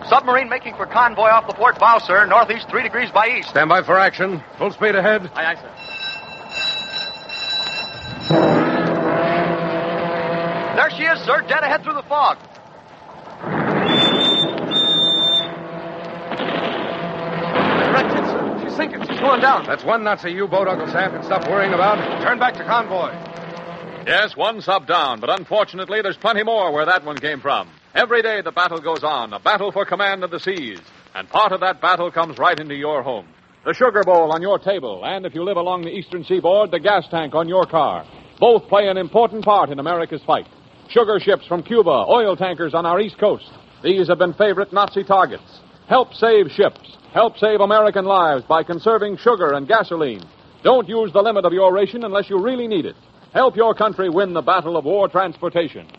Submarine making for convoy off the port bow, sir. Northeast 3 degrees by east. Stand by for action. Full speed ahead. Aye, sir. There she is, sir, dead ahead through the fog. Wrecked it, sir. She's sinking. She's going down. That's one Nazi U-boat Uncle Sam can stop worrying about. Turn back to convoy. Yes, one sub down, but unfortunately there's plenty more where that one came from. Every day the battle goes on, a battle for command of the seas. And part of that battle comes right into your home. The sugar bowl on your table, and if you live along the eastern seaboard, the gas tank on your car. Both play an important part in America's fight. Sugar ships from Cuba, oil tankers on our east coast. These have been favorite Nazi targets. Help save ships. Help save American lives by conserving sugar and gasoline. Don't use the limit of your ration unless you really need it. Help your country win the battle of war transportation.